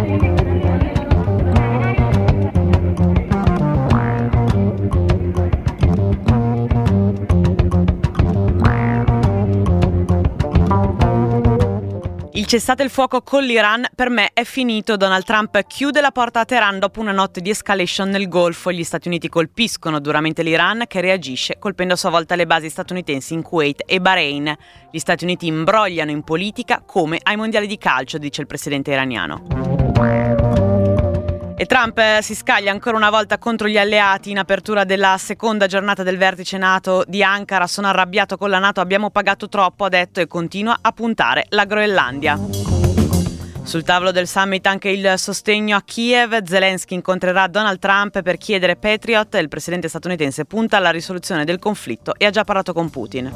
Il cessate il fuoco con l'Iran per me è finito. Donald Trump chiude la porta a Teheran dopo una notte di escalation nel Golfo. Gli Stati Uniti colpiscono duramente l'Iran, che reagisce colpendo a sua volta le basi statunitensi in Kuwait e Bahrain. Gli Stati Uniti imbrogliano in politica come ai mondiali di calcio, dice il presidente iraniano. E Trump si scaglia ancora una volta contro gli alleati in apertura della seconda giornata del vertice NATO di Ankara. Sono arrabbiato con la NATO, abbiamo pagato troppo, ha detto, e continua a puntare la Groenlandia. Sul tavolo del summit anche il sostegno a Kiev. Zelensky incontrerà Donald Trump per chiedere Patriot. Il presidente statunitense punta alla risoluzione del conflitto e ha già parlato con Putin.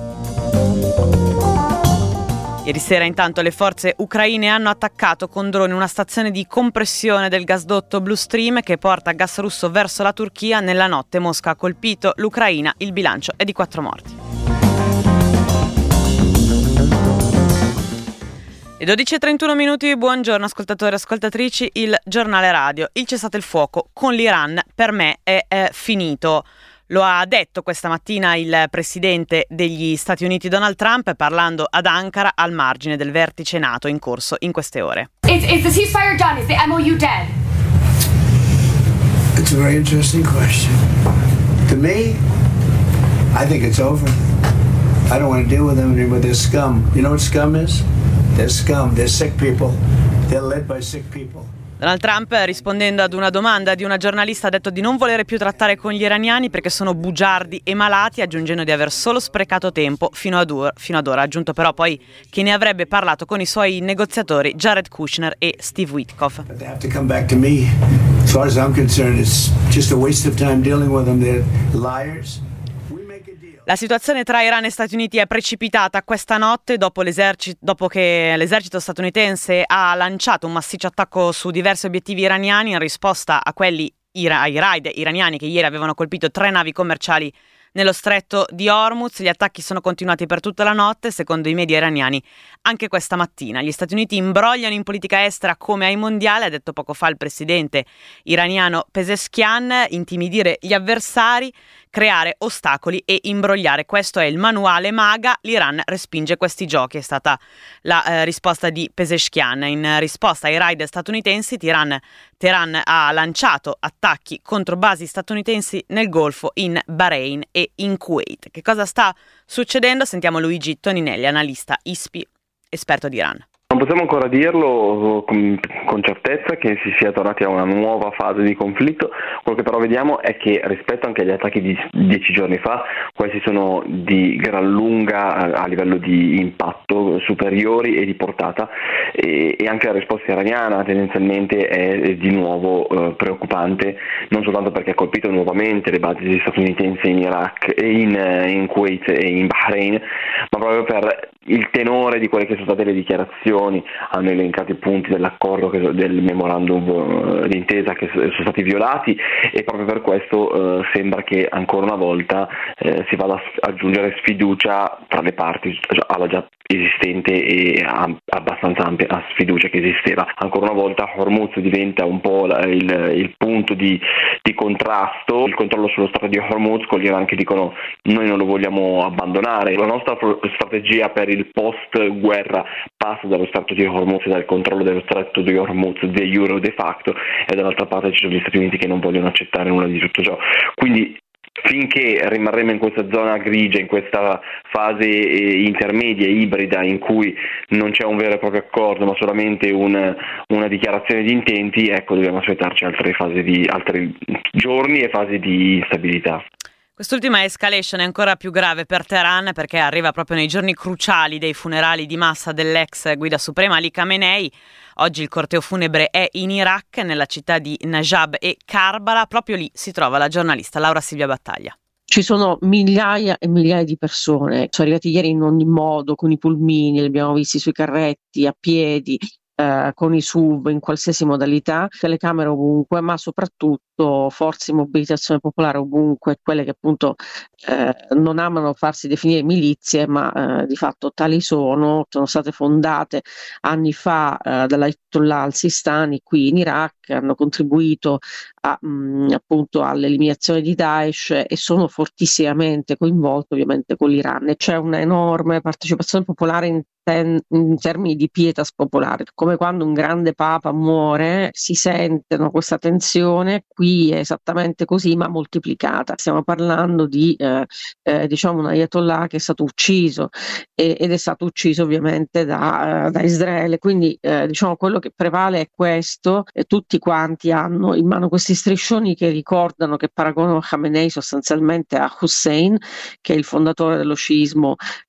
Ieri sera intanto le forze ucraine hanno attaccato con droni una stazione di compressione del gasdotto Blue Stream che porta gas russo verso la Turchia. Nella notte Mosca ha colpito l'Ucraina, il bilancio è di 4 morti. Le 12:31, buongiorno ascoltatori e ascoltatrici, il giornale radio. Il cessate il fuoco con l'Iran per me è finito. Lo ha detto questa mattina il presidente degli Stati Uniti Donald Trump parlando ad Ankara al margine del vertice NATO in corso in queste ore. Is the ceasefire done? Is the MOU dead? It's a very interesting question. To me, I think it's over. I don't want to deal with them anymore. They're scum. You know what scum is? They're scum. They're sick people. They're led by sick people. Donald Trump, rispondendo ad una domanda di una giornalista, ha detto di non volere più trattare con gli iraniani perché sono bugiardi e malati, aggiungendo di aver solo sprecato tempo fino ad ora. Ha aggiunto però poi che ne avrebbe parlato con i suoi negoziatori Jared Kushner e Steve Witkoff. But they have to come back to me. As far as I'm concerned, it's just a waste of time dealing with them. They're liars. La situazione tra Iran e Stati Uniti è precipitata questa notte dopo che l'esercito statunitense ha lanciato un massiccio attacco su diversi obiettivi iraniani in risposta a quelli ai raid iraniani che ieri avevano colpito 3 navi commerciali nello stretto di Hormuz. Gli attacchi sono continuati per tutta la notte, secondo i media iraniani anche questa mattina. Gli Stati Uniti imbrogliano in politica estera come ai mondiali, ha detto poco fa il presidente iraniano Pezeshkian, intimidire gli avversari, creare ostacoli e imbrogliare. Questo è il manuale MAGA, l'Iran respinge questi giochi, è stata la risposta di Pezeshkian. In risposta ai raid statunitensi, Teheran ha lanciato attacchi contro basi statunitensi nel Golfo, in Bahrain e in Kuwait. Che cosa sta succedendo? Sentiamo Luigi Toninelli, analista ISPI, esperto di Iran. Non possiamo ancora dirlo con certezza che si sia tornati a una nuova fase di conflitto. Quello che però vediamo è che rispetto anche agli attacchi di 10 giorni fa, questi sono di gran lunga a livello di impatto superiori e di portata, e anche la risposta iraniana tendenzialmente è di nuovo preoccupante, non soltanto perché ha colpito nuovamente le basi statunitensi in Iraq e in Kuwait e in Bahrain, ma proprio per il tenore di quelle che sono state le dichiarazioni. Hanno elencato i punti dell'accordo, del memorandum d'intesa che sono stati violati, e proprio per questo sembra che ancora una volta si vada ad aggiungere sfiducia tra le parti alla già esistente e abbastanza ampia sfiducia che esisteva. Ancora una volta Hormuz diventa un po' il punto di contrasto, il controllo sullo stretto di Hormuz, con gli Iran che dicono noi non lo vogliamo abbandonare. La nostra strategia per il post guerra passa dallo stretto di Hormuz e dal controllo dello stretto di Hormuz de jure o de facto, e dall'altra parte ci sono gli Stati Uniti che non vogliono accettare nulla di tutto ciò. Quindi finché rimarremo in questa zona grigia, in questa fase intermedia, ibrida, in cui non c'è un vero e proprio accordo ma solamente una dichiarazione di intenti, ecco, dobbiamo aspettarci altri giorni e fasi di instabilità. Quest'ultima escalation è ancora più grave per Teheran perché arriva proprio nei giorni cruciali dei funerali di massa dell'ex guida suprema Ali Khamenei. Oggi il corteo funebre è in Iraq, nella città di Najab e Karbala. Proprio lì si trova la giornalista Laura Silvia Battaglia. Ci sono migliaia e migliaia di persone, sono arrivati ieri in ogni modo, con i pulmini, li abbiamo visti sui carretti, a piedi, con i SUV in qualsiasi modalità, telecamere ovunque, ma soprattutto forze di mobilitazione popolare ovunque, quelle che appunto non amano farsi definire milizie, ma di fatto tali sono state fondate anni fa dall'Ayatollah al-Sistani qui in Iraq, hanno contribuito appunto all'eliminazione di Daesh e sono fortissimamente coinvolte ovviamente con l'Iran. E c'è un'enorme partecipazione popolare in termini di pietas popolare, come quando un grande papa muore si sente questa tensione. Qui è esattamente così, ma moltiplicata. Stiamo parlando di diciamo un ayatollah che è stato ucciso ed è stato ucciso ovviamente da Israele, quindi diciamo quello che prevale è questo, e tutti quanti hanno in mano questi striscioni che ricordano, che paragonano Khamenei sostanzialmente a Hussein, che è il fondatore dello sciismo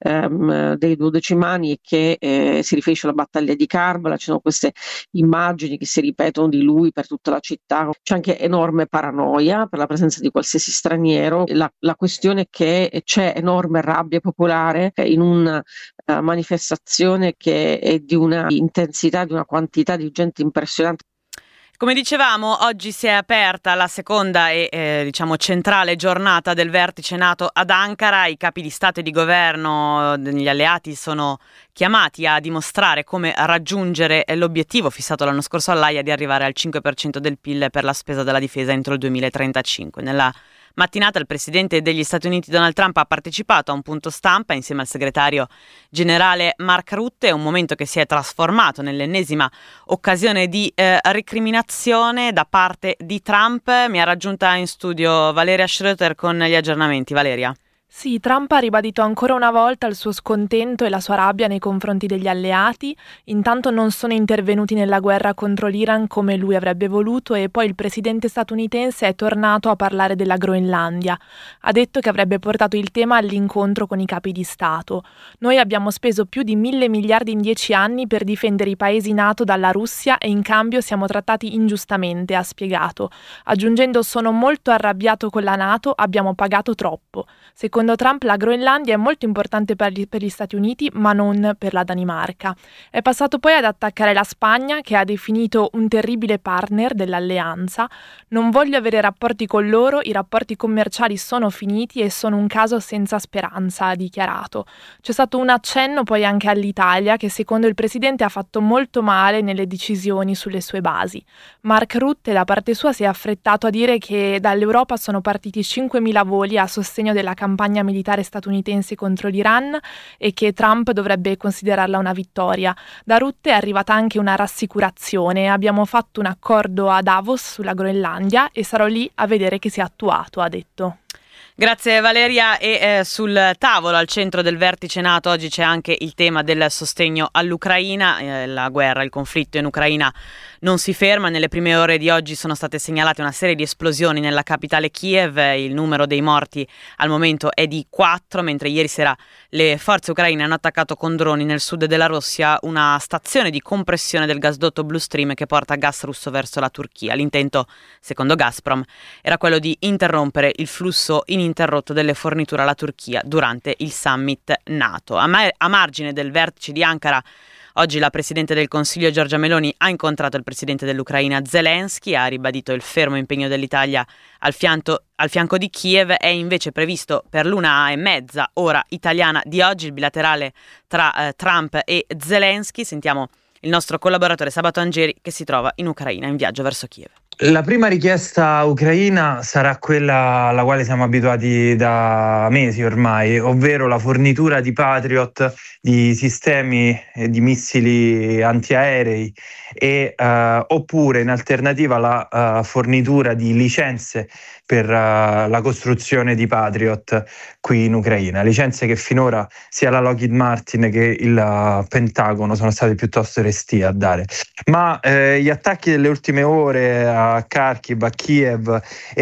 dei duodecimani e che si riferisce alla battaglia di Karbala. Ci sono queste immagini che si ripetono di lui per tutta la città. C'è anche enorme paranoia per la presenza di qualsiasi straniero. La questione è che c'è enorme rabbia popolare in una manifestazione che è di una intensità, di una quantità di gente impressionante. Come dicevamo, oggi si è aperta la seconda e diciamo centrale giornata del vertice NATO ad Ankara. I capi di Stato e di governo degli alleati sono chiamati a dimostrare come raggiungere l'obiettivo fissato l'anno scorso all'Aia di arrivare al 5% del PIL per la spesa della difesa entro il 2035. Nella mattinata il presidente degli Stati Uniti Donald Trump ha partecipato a un punto stampa insieme al segretario generale Mark Rutte, un momento che si è trasformato nell'ennesima occasione di recriminazione da parte di Trump. Mi ha raggiunta in studio Valeria Schroeter con gli aggiornamenti. Valeria. Sì, Trump ha ribadito ancora una volta il suo scontento e la sua rabbia nei confronti degli alleati. Intanto non sono intervenuti nella guerra contro l'Iran come lui avrebbe voluto, e poi il presidente statunitense è tornato a parlare della Groenlandia. Ha detto che avrebbe portato il tema all'incontro con i capi di Stato. Noi abbiamo speso più di 1.000 miliardi in 10 anni per difendere i paesi NATO dalla Russia e in cambio siamo trattati ingiustamente, ha spiegato. Aggiungendo: sono molto arrabbiato con la NATO, abbiamo pagato troppo. Secondo Trump la Groenlandia è molto importante per gli Stati Uniti, ma non per la Danimarca. È passato poi ad attaccare la Spagna, che ha definito un terribile partner dell'alleanza. Non voglio avere rapporti con loro, i rapporti commerciali sono finiti e sono un caso senza speranza, ha dichiarato. C'è stato un accenno poi anche all'Italia, che secondo il presidente ha fatto molto male nelle decisioni sulle sue basi. Mark Rutte da parte sua si è affrettato a dire che dall'Europa sono partiti 5.000 voli a sostegno della campagna militare statunitense contro l'Iran e che Trump dovrebbe considerarla una vittoria. Da Rutte è arrivata anche una rassicurazione: abbiamo fatto un accordo a Davos sulla Groenlandia e sarò lì a vedere che sia attuato, ha detto. Grazie Valeria. E sul tavolo al centro del vertice NATO oggi c'è anche il tema del sostegno all'Ucraina. La guerra, il conflitto in Ucraina non si ferma. Nelle prime ore di oggi sono state segnalate una serie di esplosioni nella capitale Kiev. Il numero dei morti al momento è di 4, mentre ieri sera le forze ucraine hanno attaccato con droni nel sud della Russia una stazione di compressione del gasdotto Blue Stream che porta gas russo verso la Turchia. L'intento, secondo Gazprom, era quello di interrompere il flusso ininterrotto delle forniture alla Turchia durante il summit NATO. A margine del vertice di Ankara, oggi la Presidente del Consiglio Giorgia Meloni ha incontrato il Presidente dell'Ucraina Zelensky, ha ribadito il fermo impegno dell'Italia al fianco di Kiev. È invece previsto per l'1:30 ora italiana di oggi il bilaterale tra Trump e Zelensky. Sentiamo il nostro collaboratore Sabato Angeri che si trova in Ucraina in viaggio verso Kiev. La prima richiesta ucraina sarà quella alla quale siamo abituati da mesi ormai, ovvero la fornitura di Patriot, di sistemi di missili antiaerei e oppure in alternativa la fornitura di licenze per la costruzione di Patriot qui in Ucraina, licenze che finora sia la Lockheed Martin che il Pentagono sono stati piuttosto restii a dare. Ma gli attacchi delle ultime ore a Kharkiv, a Kiev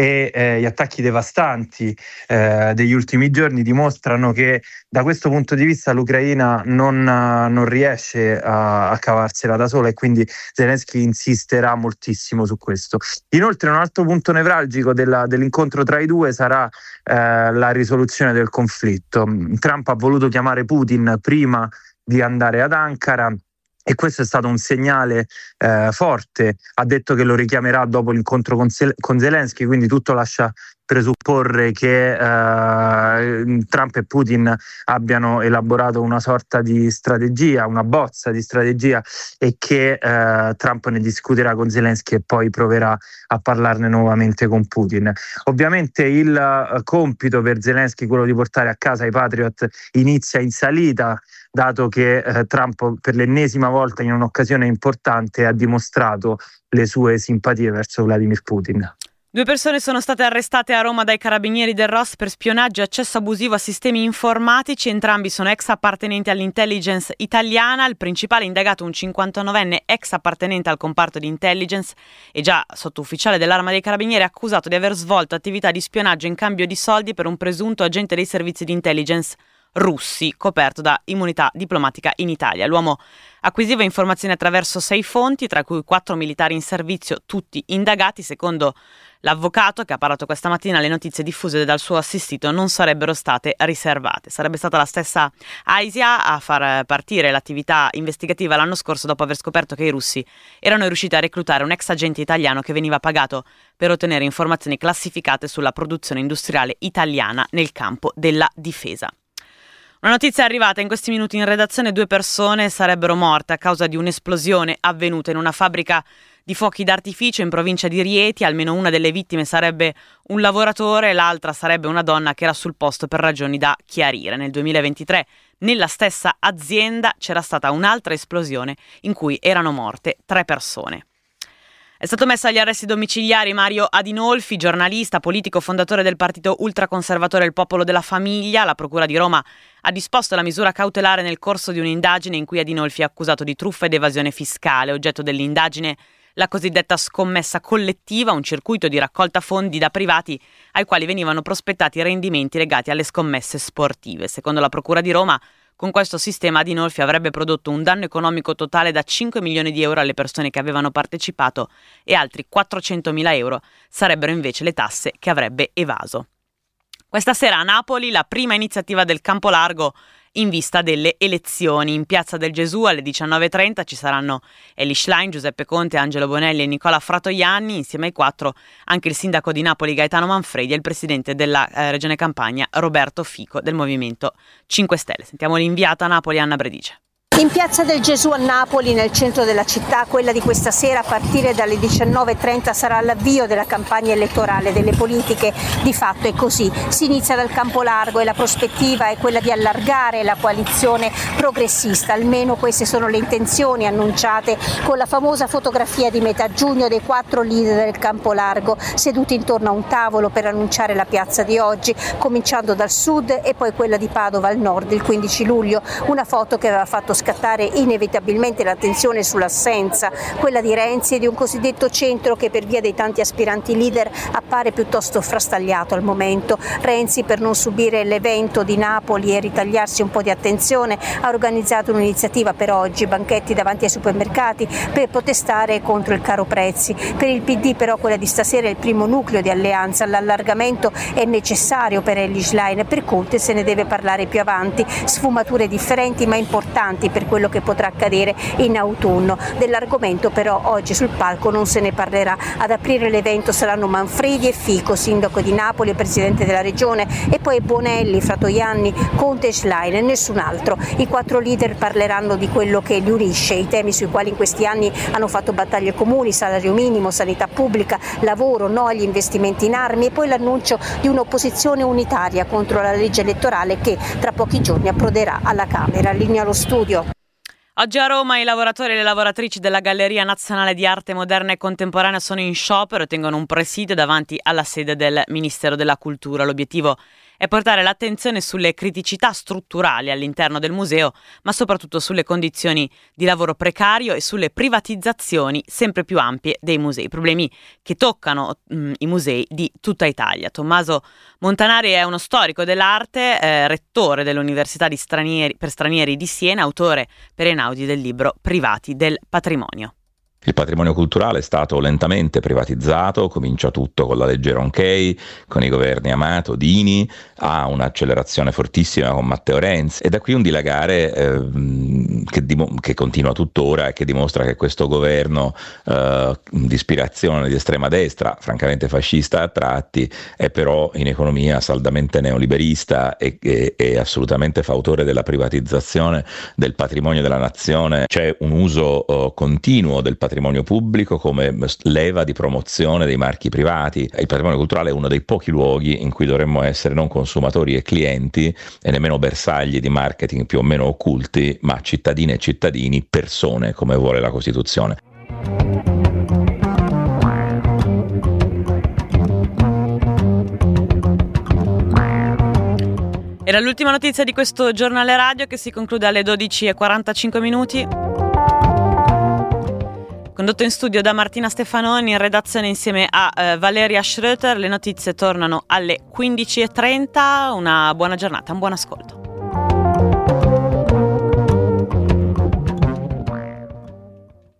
e gli attacchi devastanti degli ultimi giorni dimostrano che da questo punto di vista l'Ucraina non riesce a cavarsela da sola, e quindi Zelensky insisterà moltissimo su questo. Inoltre un altro punto nevralgico dell'incontro tra i due sarà la risoluzione del conflitto. Trump ha voluto chiamare Putin prima di andare ad Ankara e questo è stato un segnale forte. Ha detto che lo richiamerà dopo l'incontro con Zelensky, quindi tutto lascia presupporre che Trump e Putin abbiano elaborato una sorta di strategia, una bozza di strategia, e che Trump ne discuterà con Zelensky e poi proverà a parlarne nuovamente con Putin. Ovviamente il compito per Zelensky, quello di portare a casa i Patriot, inizia in salita, dato che Trump per l'ennesima volta in un'occasione importante ha dimostrato le sue simpatie verso Vladimir Putin. 2 persone sono state arrestate a Roma dai carabinieri del Ross per spionaggio e accesso abusivo a sistemi informatici. Entrambi sono ex appartenenti all'intelligence italiana. Il principale indagato, un 59enne ex appartenente al comparto di intelligence e già sottufficiale dell'Arma dei Carabinieri, accusato di aver svolto attività di spionaggio in cambio di soldi per un presunto agente dei servizi di intelligence russi, coperto da immunità diplomatica in Italia. L'uomo acquisiva informazioni attraverso 6 fonti, tra cui 4 militari in servizio, tutti indagati. Secondo l'avvocato, che ha parlato questa mattina, le notizie diffuse dal suo assistito non sarebbero state riservate. Sarebbe stata la stessa AISIA a far partire l'attività investigativa l'anno scorso, dopo aver scoperto che i russi erano riusciti a reclutare un ex agente italiano che veniva pagato per ottenere informazioni classificate sulla produzione industriale italiana nel campo della difesa. Una notizia è arrivata in questi minuti in redazione: 2 persone sarebbero morte a causa di un'esplosione avvenuta in una fabbrica di fuochi d'artificio in provincia di Rieti. Almeno una delle vittime sarebbe un lavoratore, l'altra sarebbe una donna che era sul posto per ragioni da chiarire. Nel 2023 nella stessa azienda c'era stata un'altra esplosione in cui erano morte 3 persone. È stato messo agli arresti domiciliari Mario Adinolfi, giornalista, politico, fondatore del partito ultraconservatore Il Popolo della Famiglia. La Procura di Roma ha disposto la misura cautelare nel corso di un'indagine in cui Adinolfi è accusato di truffa ed evasione fiscale. Oggetto dell'indagine la cosiddetta scommessa collettiva, un circuito di raccolta fondi da privati ai quali venivano prospettati rendimenti legati alle scommesse sportive. Secondo la Procura di Roma, con questo sistema Adinolfi avrebbe prodotto un danno economico totale da 5 milioni di euro alle persone che avevano partecipato e altri 400.000 euro sarebbero invece le tasse che avrebbe evaso. Questa sera a Napoli la prima iniziativa del Campo Largo in vista delle elezioni. In Piazza del Gesù alle 19.30 ci saranno Elly Schlein, Giuseppe Conte, Angelo Bonelli e Nicola Fratoianni. Insieme ai 4 anche il sindaco di Napoli Gaetano Manfredi e il presidente della Regione Campania Roberto Fico del Movimento 5 Stelle. Sentiamo l'inviata a Napoli Anna Bredice. In Piazza del Gesù a Napoli, nel centro della città, quella di questa sera a partire dalle 19.30 sarà l'avvio della campagna elettorale delle politiche. Di fatto è così, si inizia dal Campo Largo e la prospettiva è quella di allargare la coalizione progressista, almeno queste sono le intenzioni annunciate con la famosa fotografia di metà giugno dei 4 leader del Campo Largo seduti intorno a un tavolo per annunciare la piazza di oggi, cominciando dal sud e poi quella di Padova al nord il 15 luglio, una foto che aveva fatto scattare inevitabilmente l'attenzione sull'assenza, quella di Renzi e di un cosiddetto centro che per via dei tanti aspiranti leader appare piuttosto frastagliato al momento. Renzi, per non subire l'evento di Napoli e ritagliarsi un po' di attenzione, ha organizzato un'iniziativa per oggi, banchetti davanti ai supermercati per protestare contro il caro prezzi. Per il PD però quella di stasera è il primo nucleo di alleanza, l'allargamento è necessario per Elly Schlein, per Conte se ne deve parlare più avanti, sfumature differenti ma importanti per quello che potrà accadere in autunno. Dell'argomento però oggi sul palco non se ne parlerà. Ad aprire l'evento saranno Manfredi e Fico, sindaco di Napoli e presidente della regione, e poi Bonelli, Fratoianni, Conte e Schlein e nessun altro. I 4 leader parleranno di quello che li unisce, i temi sui quali in questi anni hanno fatto battaglie comuni: salario minimo, sanità pubblica, lavoro, no agli investimenti in armi, e poi l'annuncio di un'opposizione unitaria contro la legge elettorale che tra pochi giorni approderà alla Camera. Linea allo studio. Oggi a Roma i lavoratori e le lavoratrici della Galleria Nazionale di Arte Moderna e Contemporanea sono in sciopero e tengono un presidio davanti alla sede del Ministero della Cultura. L'obiettivo è portare l'attenzione sulle criticità strutturali all'interno del museo, ma soprattutto sulle condizioni di lavoro precario e sulle privatizzazioni sempre più ampie dei musei, problemi che toccano i musei di tutta Italia. Tommaso Montanari è uno storico dell'arte, rettore dell'Università per stranieri di Siena, autore per Einaudi del libro Privati del Patrimonio. Il patrimonio culturale è stato lentamente privatizzato, comincia tutto con la legge Ronchey, con i governi Amato, Dini, ha un'accelerazione fortissima con Matteo Renzi, e da qui un dilagare che continua tuttora e che dimostra che questo governo di ispirazione di estrema destra, francamente fascista a tratti, è però in economia saldamente neoliberista e assolutamente fautore della privatizzazione del patrimonio della nazione. C'è un uso continuo del patrimonio pubblico come leva di promozione dei marchi privati. Il patrimonio culturale è uno dei pochi luoghi in cui dovremmo essere non consumatori e clienti e nemmeno bersagli di marketing più o meno occulti, ma cittadine e cittadini, persone, come vuole la Costituzione. Era l'ultima notizia di questo giornale radio che si conclude alle 12:45. Condotto in studio da Martina Stefanoni, in redazione insieme a Valeria Schröter. Le notizie tornano alle 15:30. Una buona giornata, un buon ascolto.